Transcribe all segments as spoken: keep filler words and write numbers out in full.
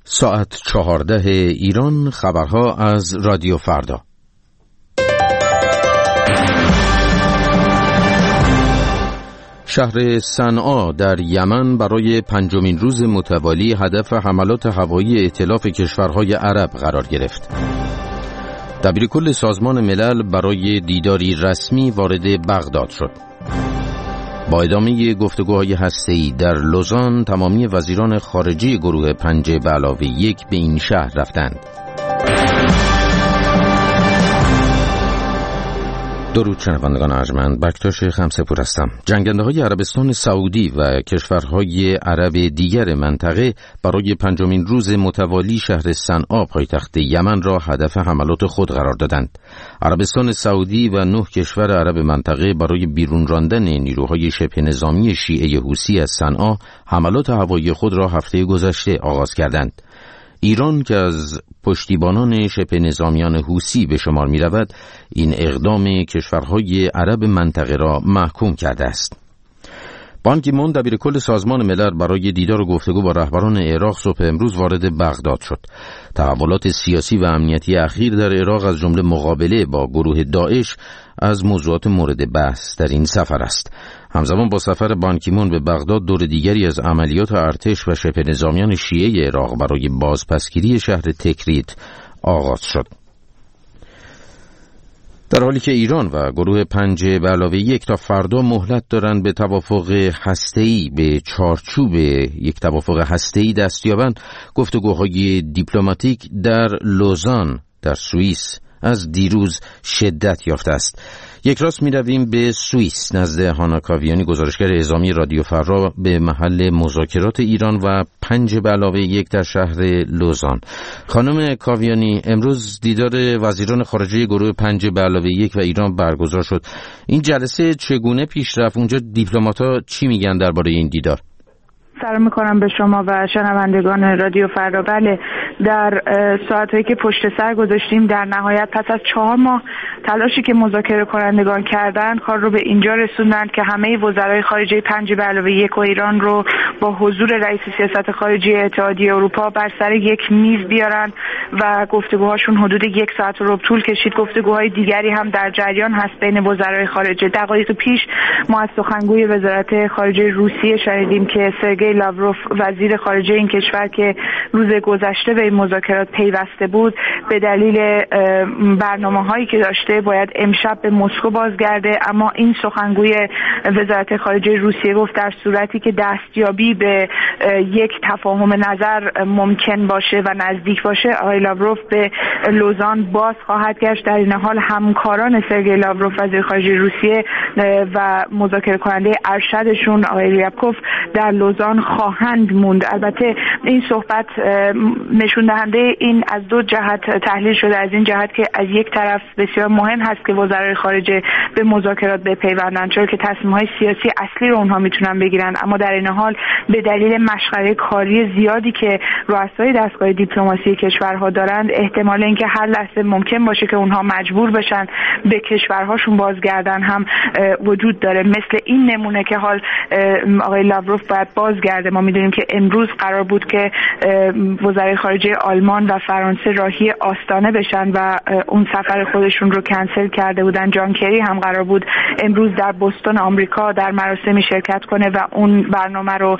ساعت چهارده ایران، خبرها از رادیو فردا. شهر صنعا در یمن برای پنجمین روز متوالی هدف حملات هوایی ائتلاف کشورهای عرب قرار گرفت. دبیرکل سازمان ملل برای دیداری رسمی وارد بغداد شد. با ادامه گفتگوهای هسته‌ای در لوزان، تمامی وزیران خارجه گروه پنج به علاوه یک به این شهر رفتند. درود شنوندگان ارجمند، بکتاش خمسه‌پور هستم. جنگنده‌های عربستان سعودی و کشورهای عرب دیگر منطقه برای پنجمین روز متوالی شهر صنعا پایتخت یمن را هدف حملات خود قرار دادند. عربستان سعودی و نه کشور عرب منطقه برای بیرون راندن نیروهای شبه نظامی شیعه حوثی از صنعا حملات هوایی خود را هفته گذشته آغاز کردند. ایران که از پشتیبانان شبه نظامیان حوثی به شمار می رود، این اقدام کشورهای عرب منطقه را محکوم کرده است. بان کی مون دبیرکل سازمان ملل برای دیدار و گفتگو با رهبران عراق صبح امروز وارد بغداد شد. تحولات سیاسی و امنیتی اخیر در عراق از جمله مقابله با گروه داعش از موضوعات مورد بحث در این سفر است. همزمان با سفر بان کی مون به بغداد، دور دیگری از عملیات ارتش و شبه نظامیان شیعه عراق برای بازپسگیری شهر تکریت آغاز شد. در حالی که ایران و گروه پنج به علاوه یک تا فردا مهلت دارند به توافق هسته‌ای به چارچوب یک توافق هسته‌ای دست یابند، گفتگوهای دیپلماتیک در لوزان در سوئیس از دیروز شدت یافته است. یک راست می رویم به سوئیس نزد هانا کاویانی، گزارشگر اعزامی رادیو فردا، به محل مذاکرات ایران و پنج به علاوه یک در شهر لوزان. خانم کاویانی، امروز دیدار وزیران خارجه گروه پنج به علاوه یک و ایران برگزار شد. این جلسه چگونه پیش رفت؟ اونجا دیپلمات‌ها چی میگن درباره این دیدار؟ سلام میکنم به شما و شنوندگان رادیو فردا. بله، در ساعتهایی که پشت سر گذاشتیم، در نهایت پس از چهار ماه تلاشی که مذاکره کنندگان کردن، کار رو به اینجا رسوندن که همه وزرای خارجه پنج به علاوه یک و ایران رو با حضور رئیس سیاست خارجی اتحادیه اروپا بر سر یک میز بیارن و گفتگوهاشون حدود یک ساعت رو طول کشید. گفتگوهای دیگری هم در جریان هست بین وزرای خارجه. دقایق پیش ما از سخنگوی وزارت خارجه روسیه شنیدیم که سرگئی لاوروف، وزیر خارجه این کشور که روز گذشته به این مذاکرات پیوسته بود، به دلیل برنامه‌هایی که داشته باید امشب به مسکو بازگرده. اما این سخنگوی وزارت خارجه روسیه گفت در صورتی که دستیابی به یک تفاهم نظر ممکن باشه و نزدیک باشه، آقای لاوروف به لوزان باز خواهد گشت. در این حال همکاران سرگئی لاوروف، وزیر خارجه روسیه، و مذاکره کننده ارشدشون آقای ریابکوف در لوزان خواهند موند. البته این صحبت نشون دهنده این از دو جهت تحلیل شده. از این جهت که از یک طرف بسیار مهم هست که وزرای خارجه به مذاکرات بپیوندن، چون که تصمیم‌های سیاسی اصلی رو اونها میتونن بگیرن، اما در این حال به دلیل مشغله کاری زیادی که رؤسای دستگاه دیپلماسی کشورها دارند، احتمال اینکه هر لحظه ممکن باشه که اونها مجبور بشن به کشورهاشون بازگردن هم وجود داره. مثل این نمونه که حال آقای لاوروف باید بازگرده. ما میدونیم که امروز قرار بود که وزرای خارجه آلمان و فرانسه راهی آستانه بشن و اون سفر خودشون رو کنسل کرده بودن. جان کری هم قرار بود امروز در بوستون آمریکا در مراسمی شرکت کنه و اون برنامه رو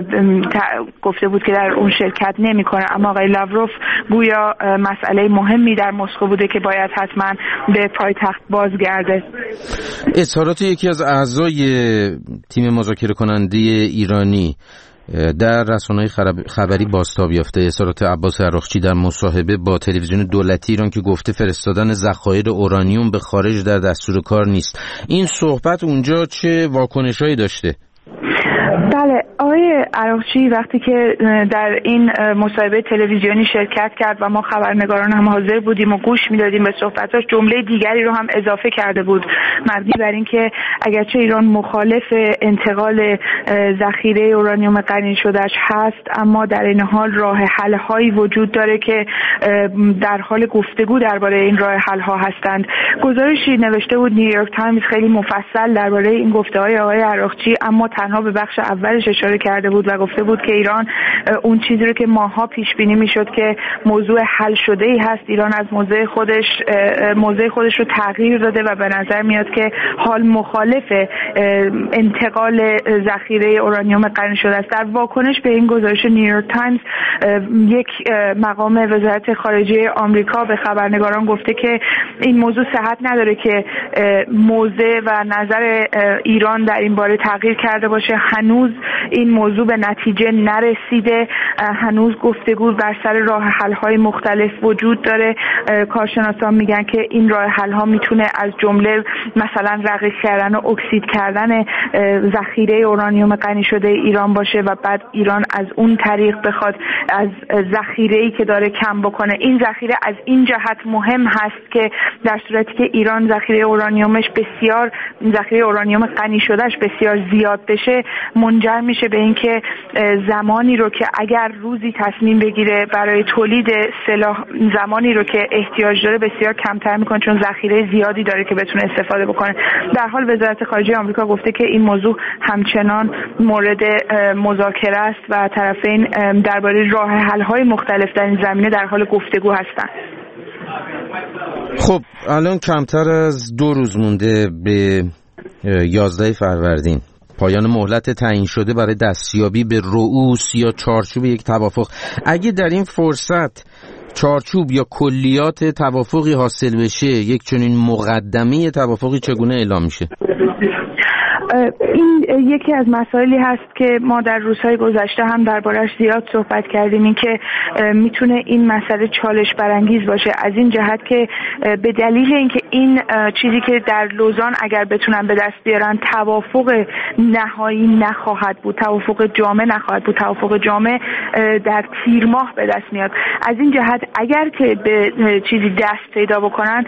گفته بود که در اون شرکت نمیکنه. اما آقای لاوروف گویا مسئله مهمی در مسکو بوده که باید حتما به پایتخت بازگرده. اظهارات یکی از اعضای تیم مذاکره کننده ایرانی در رسانه‌های خبری بازتاب یافته، اظهارات عباس عراقچی در مصاحبه با تلویزیون دولتی ایران که گفته فرستادن ذخایر اورانیوم به خارج در دستور کار نیست. این صحبت اونجا چه واکنشایی داشته؟ بله، آقای عراقچی وقتی که در این مصاحبه تلویزیونی شرکت کرد و ما خبرنگاران هم حاضر بودیم و گوش میدادیم به صحبتاش، جمله دیگری رو هم اضافه کرده بود مبنی بر این که اگرچه ایران مخالف انتقال ذخیره اورانیوم غنی شدهش هست، اما در این حال راه حل هایی وجود داره که در حال گفتگو درباره این راه حل ها هستند. گزارشی نوشته بود نیویورک تایمز خیلی مفصل درباره این گفته های آقای عراقچی، اما تنها به بخش اولش اشاره کرده کرده بود و گفته بود که ایران اون چیزی رو که ماها پیش بینی میشد که موضوع حل شده ای هست، ایران از موضع خودش موضع خودش رو تغییر داده و به نظر میاد که حال مخالف انتقال ذخیره اورانیوم غنی شده است. در واکنش به این گزارش نیویورک تایمز یک مقام وزارت خارجه آمریکا به خبرنگاران گفته که این موضوع صحت نداره که موضع و نظر ایران در این باره تغییر کرده باشه. هنوز این موضوع به نتیجه نرسیده، هنوز گفتگو بر سر راه حل های مختلف وجود داره. کارشناسان میگن که این راه حل ها میتونه از جمله مثلا رقیق کردن و اکسید کردن ذخیره اورانیوم غنی شده ایران باشه و بعد ایران از اون طریق بخواد از ذخیره‌ای که داره کم بکنه. این ذخیره از این جهت مهم هست که در صورتی که ایران ذخیره اورانیومش بسیار ذخیره اورانیوم غنی شدهش بسیار زیاد بشه، منجر میشه به اینکه زمانی رو که اگر روزی تصمیم بگیره برای تولید سلاح، زمانی رو که احتیاج داره بسیار کمتر میکنه، چون ذخیره زیادی داره که بتونه استفاده بکنه. در حال وزارت خارجه آمریکا گفته که این موضوع همچنان مورد مذاکره است و طرفین درباره راه حل های مختلف در این زمینه در حال گفتگو هستند. خب الان کمتر از دو روز مونده به یازده فروردین، پایان مهلت تعیین شده برای دستیابی به رؤوس یا چارچوب یک توافق. اگه در این فرصت چارچوب یا کلیات توافقی حاصل بشه، یک چنین مقدمه توافقی چگونه اعلام میشه؟ این یکی از مسائلی هست که ما در روزهای گذشته هم دربارش زیاد صحبت کردیم، این که میتونه این مسئله چالش برانگیز باشه از این جهت که به دلیل اینکه این چیزی که در لوزان اگر بتونن به دست بیارن توافق نهایی نخواهد بود، توافق جامع نخواهد بود، توافق جامع در تیر ماه به دست میاد. از این جهت اگر که به چیزی دست پیدا بکنن،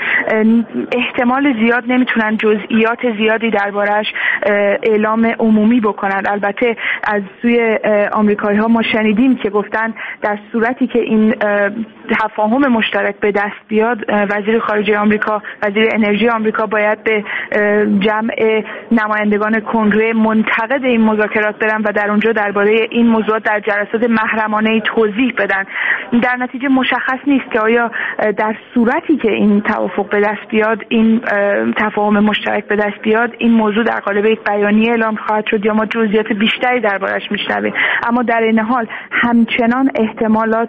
احتمال زیاد نمیتونن جزئیات زیادی دربارش اعلام عمومی بکنند. البته از سوی آمریکایی ها ما شنیدیم که گفتن در صورتی که این تفاهم مشترک به دست بیاد، وزیر خارجه آمریکا، وزیر انرژی آمریکا باید به جمع نمایندگان کنگره منتقد این مذاکرات برن و در اونجا درباره این موضوعات در جلسات محرمانه توضیح بدن. در نتیجه مشخص نیست که آیا در صورتی که این توافق به دست بیاد، این تفاهم مشترک به دست بیاد، این موضوع در قالب یک بیانیه اعلام خواهد شد یا ما جزئیات بیشتری دربارش میشنویم. اما در این حال همچنان احتمالات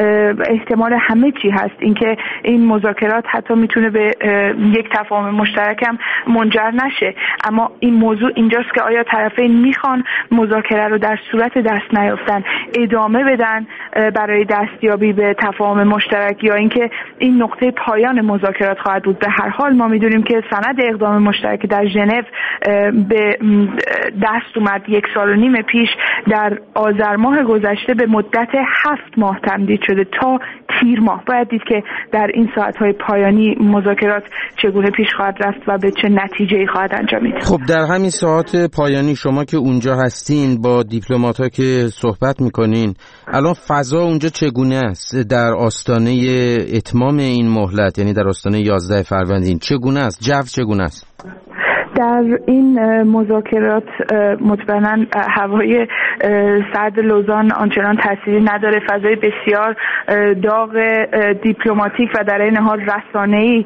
احتمال همه چی هست، اینکه این مذاکرات حتی میتونه به یک تفاهم مشترک هم منجر نشه. اما این موضوع اینجاست که آیا طرفین میخوان مذاکره رو در صورت دست نیافتن ادامه بدن برای دستیابی به تفاهم مشترک، یا اینکه این نقطه پایان مذاکرات خواهد بود. به هر حال ما میدونیم که سند اقدام مشترک در ژنو به دست اومد یک سال و نیم پیش، در آذر ماه گذشته به مدت هفت ماه تمدید شده تا تیر ماه. باید دید که در این ساعت‌های پایانی مذاکرات چگونه پیش خواهد رفت و به چه نتیجه‌ای خواهد انجامید. خب در همین ساعت پایانی شما که اونجا هستین، با دیپلمات‌ها که صحبت می‌کنین، الان فضا اونجا چگونه است در آستانه اتمام این مهلت، یعنی در آستانه یازده فروردین چگونه است؟ جو چگونه است؟ در این مذاکرات مطمئناً هوای سرد لوزان آنچنان تأثیری نداره. فضای بسیار داغ دیپلماتیک و در این حال رسانه‌ای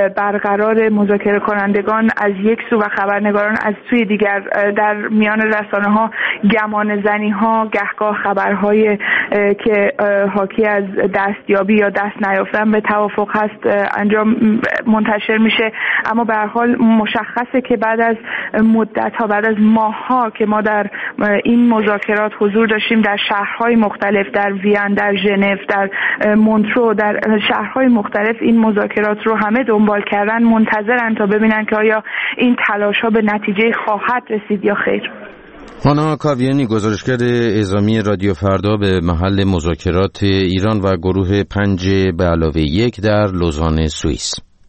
برقرار مذاکره کنندگان از یک سو و خبرنگاران از سوی دیگر. در میان رسانه‌ها گمان زنی‌ها، گهگاه خبرهای که حاکی از دستیابی یا دست نیافتن به توافق هست انجام منتشر میشه. اما به هر حال مشخصه که بعد از مدت‌ها، بعد از ماه‌ها که ما در این مذاکرات حضور داشتیم در شهرهای مختلف، در وین، در ژنو، در مونترو، در شهرهای مختلف این مذاکرات رو همه دنبال کردن، منتظرن تا ببینن که آیا این تلاش‌ها به نتیجه خواهد رسید یا خیر. هانا کاویانی، گزارشگر اعزامی رادیو فردا به محل مذاکرات ایران و گروه پنج به علاوه یک در لوزان سوئیس.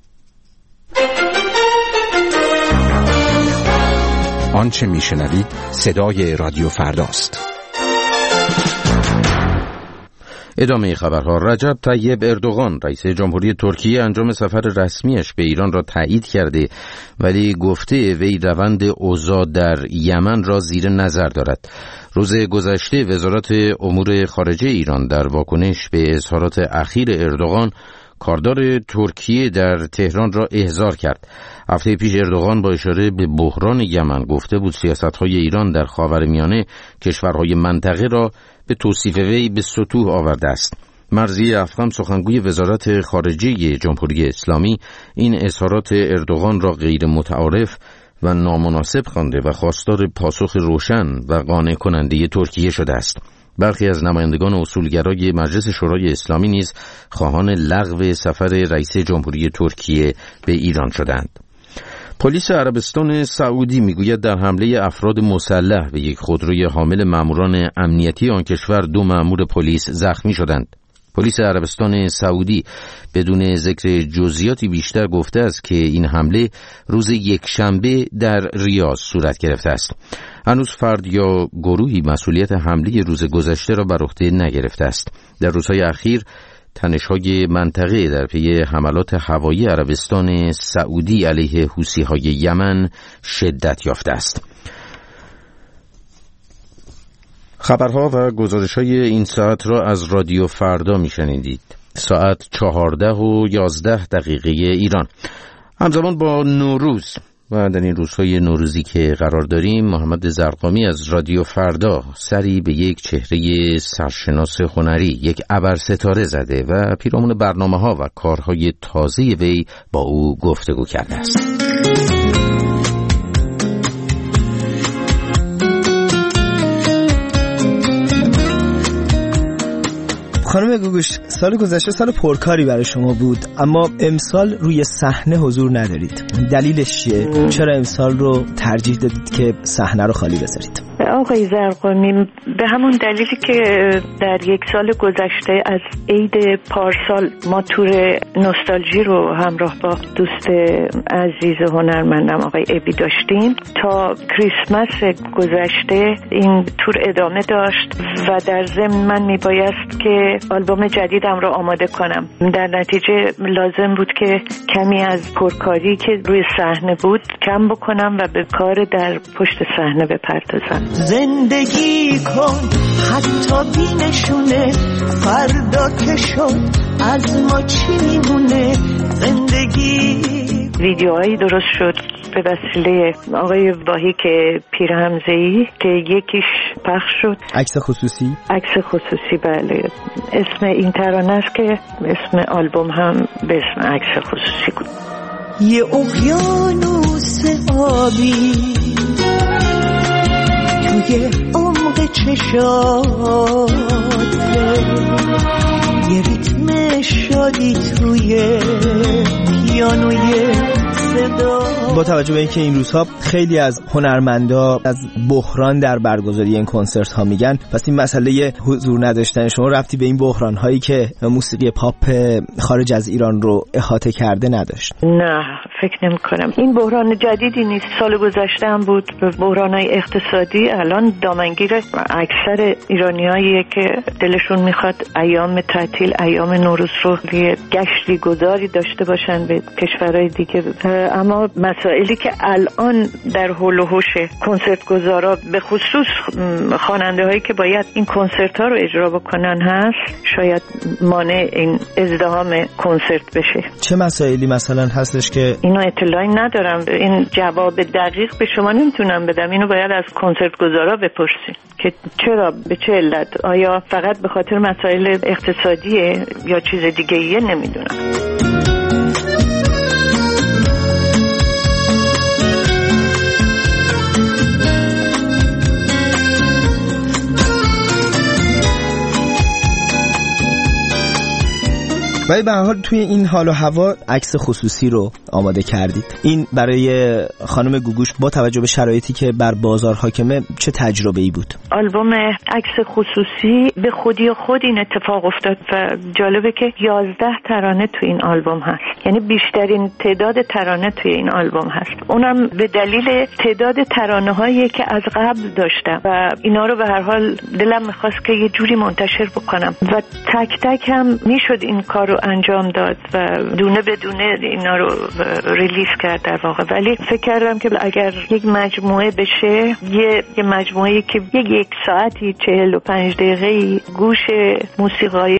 آنچه میشنوید صدای رادیو فرداست. ادامه خبرها. رجب طیب اردوغان رئیس جمهوری ترکیه انجام سفر رسمیش به ایران را تایید کرده، ولی گفته وی روند اوضاع در یمن را زیر نظر دارد. روز گذشته وزارت امور خارجه ایران در واکنش به اظهارات اخیر اردوغان کاردار ترکیه در تهران را احضار کرد. هفته پیش اردوغان با اشاره به بحران یمن گفته بود سیاست‌های ایران در خاورمیانه کشورهای منطقه را به توصیف وی به سطوح آورده است. مرضی افخم سخنگوی وزارت خارجه جمهوری اسلامی این اظهارات اردوغان را غیر متعارف و نامناسب خوانده و خواستار پاسخ روشن و قانع کننده ترکیه شده است. برخی از نمایندگان اصولگرای مجلس شورای اسلامی نیز خواهان لغو سفر رئیس جمهوری ترکیه به ایران شدند. پلیس عربستان سعودی میگوید در حمله افراد مسلح به یک خودروی حامل ماموران امنیتی آن کشور دو مامور پلیس زخمی شدند. پلیس عربستان سعودی بدون ذکر جزئیاتی بیشتر گفته است که این حمله روز یکشنبه در ریاض صورت گرفته است. هنوز فرد یا گروهی مسئولیت حمله روز گذشته را بر عهده نگرفته است. در روزهای اخیر تنش‌های منطقه در پی حملات هوایی عربستان سعودی علیه حوثی‌های یمن شدت یافته است. خبرها و گزارش‌های این ساعت را از رادیو فردا می‌شنیدید. ساعت چهارده و یازده دقیقه ایران، همزمان با نوروز و در این روزهای نوروزی که قرار داریم، محمد زرقامی از رادیو فردا سری به یک چهره سرشناس هنری، یک ابرستاره زده و پیرامون برنامه‌ها و کارهای تازه وی با او گفتگو کرده است. خانم گوگوش، سال گذشته سال پرکاری برای شما بود، اما امسال روی صحنه حضور ندارید. دلیلش چیه؟ چرا امسال رو ترجیح دادید که صحنه رو خالی بذارید؟ آقای زرقامی، به همون دلیلی که در یک سال گذشته از عید پارسال ما تور نوستالژی رو همراه با دوست عزیز هنرمندم آقای ابی داشتیم، تا کریسمس گذشته این تور ادامه داشت و در ضمن من میبایست که آلبوم جدیدم رو آماده کنم. در نتیجه لازم بود که کمی از پرکاری که روی صحنه بود کم بکنم و به کار در پشت صحنه بپردازم. زندگی کن حتی بی نشونه، فردا که شد از ما چی میمونه. زندگی ویدیوهایی درست شد به وسیله آقای واهی که پیرهمزه‌ای که یکیش پخش شد. عکس خصوصی؟ عکس خصوصی، بله. اسم این ترانه است که اسم آلبوم هم به اسم عکس خصوصی بود. یه اقیانوس آبی توی عمق چشاته، یه ریتم شادی توی پیانوی صدا. با توجه به اینکه این روزها خیلی از هنرمندا از بحران در برگزاری این کنسرت ها میگن، پس این مسئله حضور نداشتن شما ربطی به این بحران هایی که موسیقی پاپ خارج از ایران رو احاطه کرده نداشت؟ نه، فکر نمی کنم. این بحران جدیدی نیست. سال گذشته هم بود. بحران‌های اقتصادی الان دامنگیر اکثر ایرانیاییه که دلشون میخواد ایام تعطیل، ایام نوروز رو یه گشتی گذاری داشته باشن به کشورهای دیگه. اما مسائلی که الان در حول و حوش کنسرت گذارا، به خصوص خواننده هایی که باید این کنسرت ها رو اجرا بکنن هست، شاید مانع این ازدحام کنسرت بشه. چه مسائلی مثلا هستش که اینو اطلاعی ندارم؟ این جواب دقیق به شما نمیتونم بدم. اینو باید از کنسرت گذارا بپرسین که چرا، به چه علت. آیا فقط به خاطر مسائل اقتصادیه یا چیز دیگه ایه؟ نمیدونم. ولی به هر حال توی این حال و هوا عکس خصوصی رو آماده کردید. این برای خانم گوگوش با توجه به شرایطی که بر بازار حاکمه چه تجربه‌ای بود؟ آلبوم عکس خصوصی به خودی خود این اتفاق افتاد و جالبه که یازده ترانه تو این آلبوم هست. یعنی بیشترین تعداد ترانه توی این آلبوم هست. اونم به دلیل تعداد ترانه هایی که از قبل داشتم و اینا رو به هر حال دلم میخواست که یه جوری منتشر بکنم و تک تک هم میشد این کار رو انجام داد و دونه به دونه اینا رو ریلیز کرد در واقع. ولی فکر کردم که اگر یک مجموعه بشه، یه, یه مجموعه که یک یک ساعتی چهل و پنج دقیقه گوش موسیقای